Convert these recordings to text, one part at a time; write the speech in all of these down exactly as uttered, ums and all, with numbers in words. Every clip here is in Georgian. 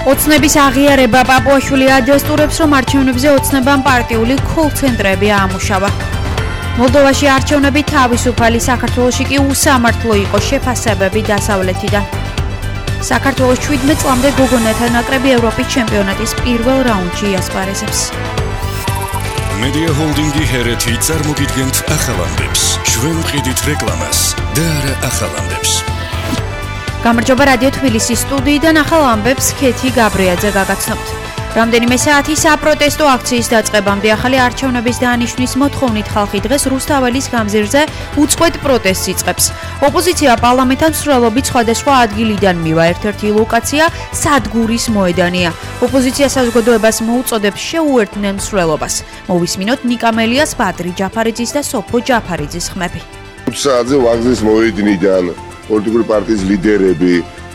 ოცნების აღიარება პაპუაშვილი ადასტურებს, რომ არჩევნებზე ოცნებამ პარტიული ქულ-ცენტრები აამუშავა. მოლდოვაში არჩევნები თავისუფალი, საქართველოში კი უსამართლო იყო შეფასებები დასავლეთიდან. საქართველოს შვიდმეტ წლამდე გოგონათა ნაკრები ევროპის ჩემპიონატის პირველ რაუნდში იასპარეზებს. Media Holdingi ჰერეთი წარმოგიდგენთ ახალ ამბებს. ჩვენ ვყიდით რეკლამას და არა ახალ ამბებს. გამარჯობა რადიო თბილისის სტუდიიდან ახალ ამბებს ქეთი გაბრიაძე გაგაცნობთ. რამდენიმე საათი საპროტესტო აქციის დაწყებამდე ახალი არჩევნების დაანიშნვის მოთხოვნით ხალხი დღეს რუსთაველის გამზირზე უწყვეტ პროტესტს იწყებს. ოპოზიცია პარლამენტთან მსვლელობით სხვადასხვა ადგილიდან მივა, ერთ-ერთი ლოკაცია სადგურის მოედანია. ოპოზიცია საზოგადოებას მოუწოდებს შეუერთდნენ მსვლელობას. მოვისმინოთ ნიკა მელიას, ბადრი ჯაფარიძის და სოფო ჯაფარიძის ხმები. ხუთ საათზე ვაგზლის მოედნიდან პოლიტიკური პარტიის ლიდერები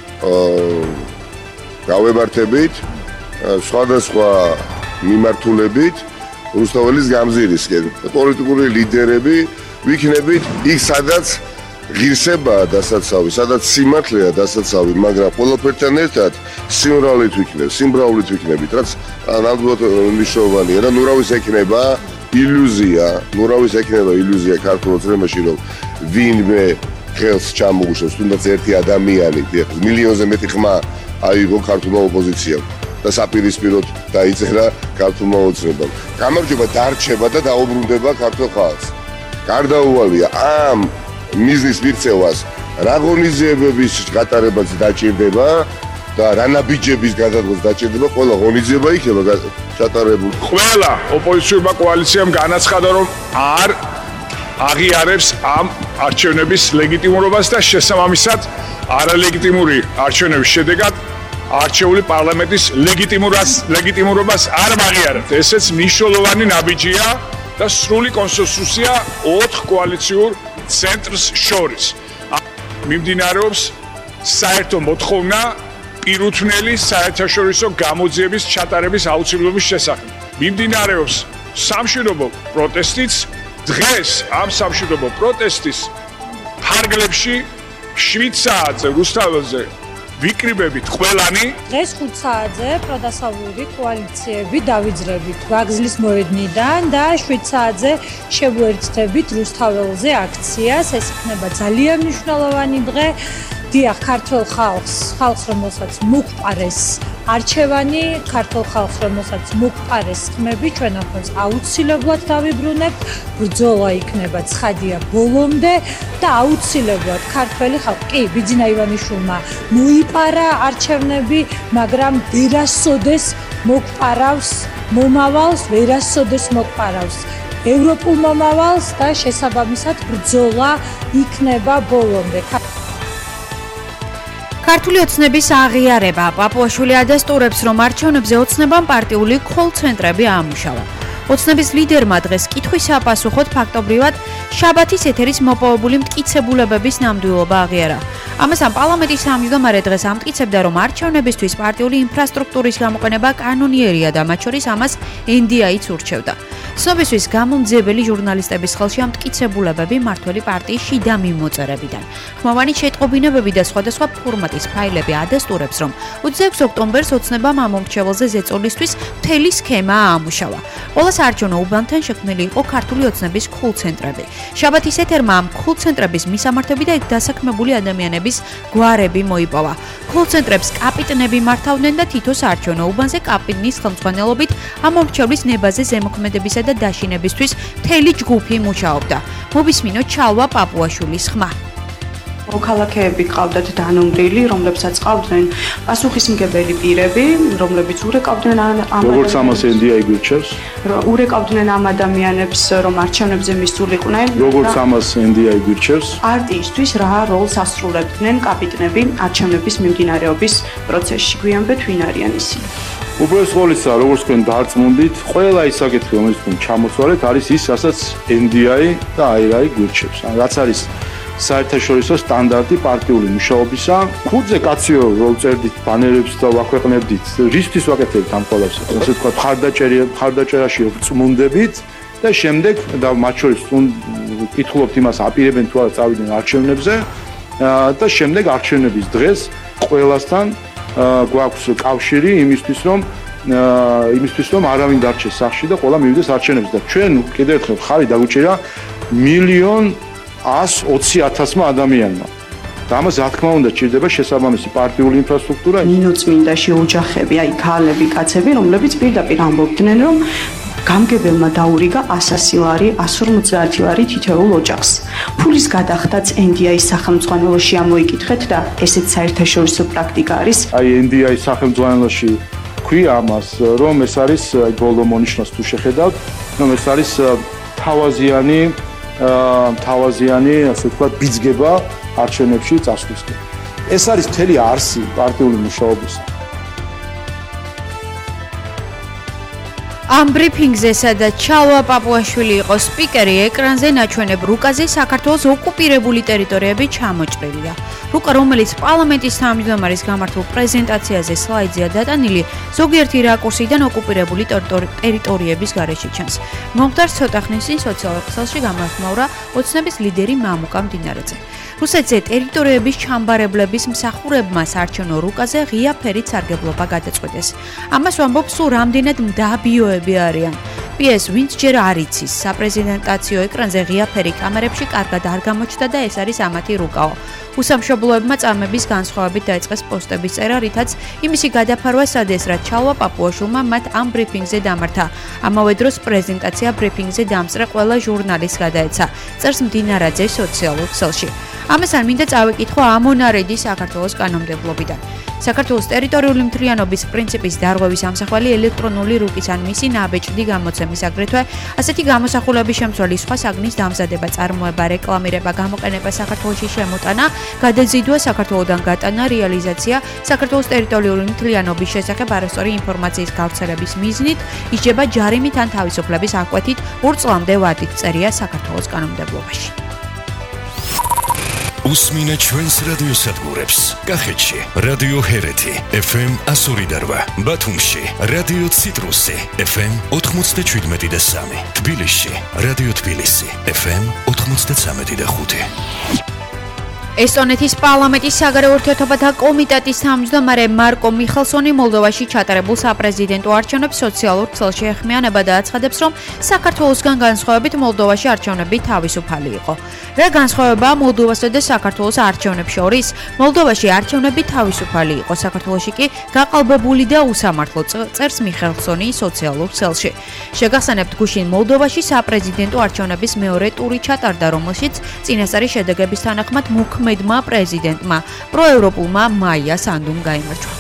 გავემართებით სხვადასხვა მიმართულებით რუსთაველის გამზირისკენ. პოლიტიკური ლიდერები ვიქნებით იქ, სადაც ღირსებაა დასაცავი, სადაც სიმართლეა დასაცავი, მაგრამ ყველაფერთან ერთად სიმრავლით ვიქნებით, სიმრავლით ვიქნებით, რაც ნამდვილად მნიშვნელოვანია და ნურავის ექნება ილუზია, ნურავის ექნება ილუზია ქართულ ოცნებაში, რომ ვინმე ხელს ჩამოუშვებს, თუნდაც ერთი ადამიანი, მილიონზე მეტი ხმა აიღო ქართულმა ოპოზიციამ და საპირისპიროდ დაიწერა ქართულმა ოცნებამ. გამარჯვება დარჩება და დაუბრუნდება ქართულ ხალხს. გარდაუვალია ამ მიზნის მიღწევას რა ღონისძიებების გატარებაც დაჭირდება და რა ნაბიჯების გადადგმას დაჭირდება, ყველა ღონისძიება იქნება ჩატარებული. ყველა ოპოზიციურმა კოალიციამ განაცხადა, რომ არ აღიარებს ამ არჩევნების ლეგიტიმურობას და შესაბამისად არალეგიტიმური არჩევნების შედეგად არჩეული პარლამენტის ლეგიტიმურობას არ აღიარებთ. ესეც მნიშვნელოვანი ნაბიჯია და სრული კონსენსუსია ოთხ კოალიციურ ცენტრს შორის. მიმდინარეობს საერთო მოთხოვნა პირუთვნელი საერთაშორისო გამოძიების ჩატარების აუცილებლობის შესახებ. მიმდინარეობს სამშვიდობო პროტესტიც. დღეს ამ სამშვიდობო პროტესტის ფარგლებში შვიდ საათზე რუსთაველზე ვიკრიბებით ყველანი. დღეს ხუთ საათზე პროდასავლური კოალიციები დავიძრებით ვაგზლის მოედნიდან და შვიდ საათზე შევუერთდებით რუსთაველზე აქციას. ეს იქნება ძალიან მნიშვნელოვანი დღე. დიახ, ქართულ ხალხს, ხალხს რომელსაც მუყპარეს არჩევანი, ქართულ ხალხს რომელსაც მუყპარეს ხმები, ჩვენ ახლა აუცილებლად დავიბრუნებთ. ბრძოლა იქნება ცხადია ბოლომდე და აუცილებლად ქართველი ხალხი, კი, ბიძინა ივანიშვილმა მოიპარა არჩევნები, მაგრამ ვერასოდეს მოგპარავს მომავალს, ვერასოდეს მოგპარავს ევროპულ მომავალს და შესაბამისად ბრძოლა იქნება ბოლომდე. ქართული ოცნების აღიარება პაპუაშვილი ადასტურებს, რომ არჩევნებზე ოცნებამ პარტიული ქულ-ცენტრები აამუშავა. ოცნების ლიდერმა დღეს კითხვის საპასუხოდ ფაქტობრივად შაბათის ეთერის მოპოვებული მტკიცებულებების ნამდვილობა აღიარა. ამასთან პარლამენტის თავმჯდომარე დღეს ამტკიცებდა, რომ არჩევნებისთვის პარტიული ინფრასტრუქტურის გამოყენება კანონიერია და მათ შორის ამას ენ დი აიც ურჩევდა. ცნობისთვის გამომძიებელი ჟურნალისტების ხელში ამტკიცებულებები მმართველი პარტიის შიდა მიმოწერებიდან. ხმოვანი შეტყობინებები და სხვადასხვა ფორმატის ფაილები ადასტურებს, რომ ოცდაექვსი ოქტომბერს ოცნებამ ამ მომრჩეველზე ზეწოლისთვის მთელი სქემა აამუშავა. ყველა საარჩევნო უბანთან შექმნილი იყო ქართული ოცნების ქულ-ცენტრები. შაბათის ეთერმა ამ ქულ-ცენტრების მისამართები და იქ დასაქმებული ადამიანების გვარები მოიპოვა. ქულ-ცენტრებს კაპიტნები მართავდნენ და თითო საარჩევნო უბანზე კაპიტნის ხელმძღვანელობით ამ მომრჩევლის ნებაზე ზემოქმედებისა და დაშინებისთვის მთელი ჯგუფი მუშაობდა. მოვისმინოთ ჩალვა პაპუაშვილის ხმა. მოქალაქეები ყავდათ დანომრილი, რომლებსაც ყავდნენ პასუხისმგებელი პირები, რომლებიც ურეკავდნენ ამ როგორც ამას ენ დი აი გვირჩევს, ურეკავდნენ ამ ადამიანებს, რომ არჩევნებზე მისულიყვნენ. როგორც ამას ენ დი აი გვირჩევს, პარტიისთვის რა როლს ასრულებდნენ კაპიტნები არჩევნების მიმდინარეობის პროცესში. გვიანბეთ ვინ არიან ისინი? უბრალოდ ყოველისა, როგორც თქვენ დარწმუნდით, ყველა ის საკითხი, რომელიც თქვენ ჩამოთვალეთ, არის ის, რასაც ენ დი აი და აი არ აი გვირჩევს. რაც არის საერთაშორისო სტანდარტი პარტიული მუშაობისა. ხუთზე კაციო რომ წერდით ბანერებს და ვაქვეყნებდით, რისთვის ვაკეთებთ ამ ყველას? ასე ვთქვათ, მხარდაჭერი, მხარდაჭერაში ვწმუნდებით და შემდეგ და მათ შორის კითხულობთ იმას, აპირებენ თუ არა წავიდნენ არჩევნებზე და შემდეგ არჩევნების დღეს ყველასთან გვაქვს კავშირი იმისთვის რომ იმისთვის რომ არავინ დარჩეს სახლში და ყველა მივიდეს არჩევნებს და ჩვენ კიდევ ერთხელ ხარი დაგვიჭირა მილიონ ას ოცი ათასმა ადამიანმა. და ამას რა თქმა უნდა ჭირდება შესაბამისი პარტიული ინფრასტრუქტურა. ნინოწმინდაში ოჯახები, აი ქალები, კაცები, რომლებიც პირდაპირ ამბობდნენ რომ გამგებელმა დაურიგა ასასი ლარი, ასი ორმოცდაათი ლარი თითოეულ ოჯახს. ფულის გადახდაც ენ დი აის სახელმძღვანელოში ამოიკითხეთ და ესეც საერთაშორისო პრაქტიკა არის. აი ენ დი აის სახელმძღვანელოში ქვია ამას, რომ ეს არის აი ბოლო მონიშნოს თუ შეხედავთ, რომ ეს არის თავაზიანი თავაზიანი, ასე ვთქვათ, ბიძგება არჩევნებში წასვლისკენ. ეს არის მთელი არსი პარტიული მუშაობისა. ამ ბრიფინგზე, სადაც ჩალვა პაპუაშვილი იყო სპიკერი, ეკრანზე ნაჩვენებ რუკაზე საქართველოს ოკუპირებული ტერიტორიები ჩამოჭრილია. რუკა, რომელიც პარლამენტის თავმჯდომარის გამართულ პრეზენტაციაზე სლაიდზეა დატანილი, ზოგიერთი რაკურსიდან ოკუპირებული ტერიტორიების გარეშე ჩანს. მომხდარს ცოტა ხნის წინ სოციალურ ქსელში გამახმაურა ოცნების ლიდერი მამუკა მდინარეძე. რუსეთზე ტერიტორიების ჩამბარებლების მსახურებმა საარჩევნო რუკაზე ღია ფერით სარგებლობა გადაწყვეტეს. ამას ვამბობ სულ რამდენად მდაბიოები არიან. პი ეს ვინც ჯერ არ იცის, საპრეზიდენტაციო ეკრანზე ღია ფერი კამერებში კარგად არ გამოჩნდა და ეს არის ამათი რუკაო. უსამშობლოებმა წამების განსხვავებით დაიწყეს პოსტების წერა, რითაც იმისი გადაფარვა სადეს, რაც ჩალვა პაპუაშვილმა მათ ამ ბრიფინგზე დამართა. ამავე დროს პრეზენტაცია ბრიფინგზე დამსწრე ყველა ჟურნალისტს გადაეცა, წერს მდინარაძე სოციალურ ქსელში. ამასთან მინდა წავიკითხო ამონარედი საქართველოს კანონმდებლობიდან. საქართველოს ტერიტორიული მთლიანობის პრინციპის დარღვევის ამსახველი ელექტრონული რუკის ან მისი ნაბეჭდი გამოცემის აგრეთვე ასეთი გამოსახულების შემცველი სხვა საგნის დამზადება, წარმოება, რეკლამირება, გამოყენება საქართველოში შემოტანა, გადაზიდვა საქართველოდან გატანა, რეალიზაცია საქართველოს ტერიტორიული მთლიანობის შესახებ არასწორი ინფორმაციის გავრცელების მიზნით ისჯება ჯარიმით ან თავისუფლების აღკვეთით ორ წლამდე ვადით, წერია საქართველოს კანონმდებლობაში. უსმინე ჩვენს რადიოსადგურებს. კახეთში რადიო ჰერეთი ეფ ემ ასორი და რვა, ბათუმში რადიო ციტრუსი ეფ ემ ოთხმოცდაშვიდმეტი და სამი, თბილისში რადიო თბილისი ეფ ემ ოთხმოცდაცამეტი და ხუთი. ესტონეთის პარლამენტის საგარეო ურთიერთობათა კომიტეტის თავმჯდომარე მარკო მიხელსონი მოლდოვაში ჩატარებულ საპრეზიდენტო არჩევნებს სოციალურ ქსელში ეხმიანება და აცხადებს, რომ საქართველოსგან განსხვავებით მოლდოვაში არჩევნები თავისუფალი იყო. რა განსხვავებაა მოლდოვასა და საქართველოს არჩევნებს შორის? მოლდოვაში არჩევნები თავისუფალი იყო, საქართველოში კი გაყალბებული და უსამართლო, წერს მიხელსონი სოციალურ ქსელში. შეგახსენებთ, გუშინ მოლდოვაში საპრეზიდენტო არჩევნების მეორე ტური ჩატარდა, რომელშიც წინასწარი შედეგების თანახმად მოქმედმა პრეზიდენტმა პროევროპულმა მაია სანდუმ გაიმარჯვა.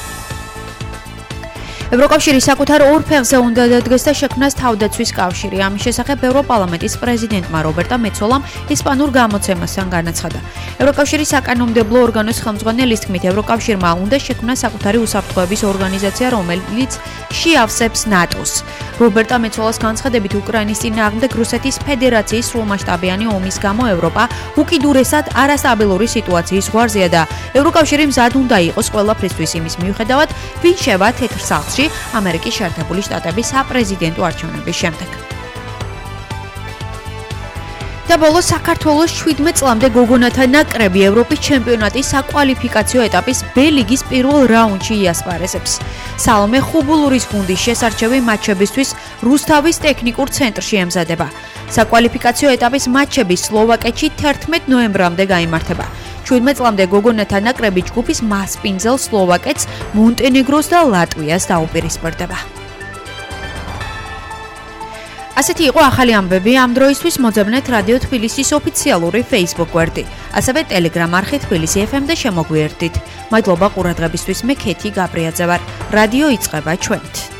ევროკავშირი საკუთარ ორ ფეხზე უნდა დადგეს და შექმნას თავდაცვის კავშირი. ამის შესახებ ევროპარლამენტის პრეზიდენტმა რობერტა მეცოლამ ესპანურ გამოცემასთან განაცხადა. ევროკავშირის საკანონმდებლო ორგანოს ხელმძღვანელის თქმით, ევროკავშირმა უნდა შექმნას საკუთარი უსაფრთხოების ორგანიზაცია, რომელიც შეავსებს ნატოს. რობერტა მეცოლას განცხადებით, უკრაინის წინააღმდეგ რუსეთის ფედერაციის სრულმასშტაბიანი ომის გამო ევროპა უკიდურესად არასტაბილური სიტუაციის ზღვარზეა და ევროკავშირი მზად უნდა იყოს ყველაფრისთვის იმის მიუხედავად, ვინ შევა თეთრ სახლში ამერიკის შეერთებული შტატების საპრეზიდენტო არჩევნების შემდეგ. და ბოლოს საქართველოს შვიდმეტ წლამდე გოგონათა ნაკრები ევროპის ჩემპიონატის საკვალიფიკაციო ეტაპის ბ ლიგის პირველ რაუნდში იასპარეზებს. სალომე ხუბულურის გუნდის შესარჩევი მატჩებისთვის რუსთავის ტექნიკურ ცენტრში ემზადება. საკვალიფიკაციო ეტაპის მატჩები სლოვაკეთში თერთმეტ ნოემბრამდე გაიმართება. შვიდმეტ წლამდე გოგონათა ნაკრები ჯგუფის მასპინძელ სლოვაკეთს, მონტენეგროს და ლატვიას დაუპირისპირდება. ასეთი იყო ახალი ამბები ამ დროისთვის. მოძებნეთ რადიო თბილისის ოფიციალური Facebook გვერდი, ასევე Telegram არხი თბილისი ეფ ემ და შემოგვიერთდით. მადლობა ყურადღებისთვის. მე ქეთი გაბრიაძე ვარ. რადიო იწყება ჩვენით.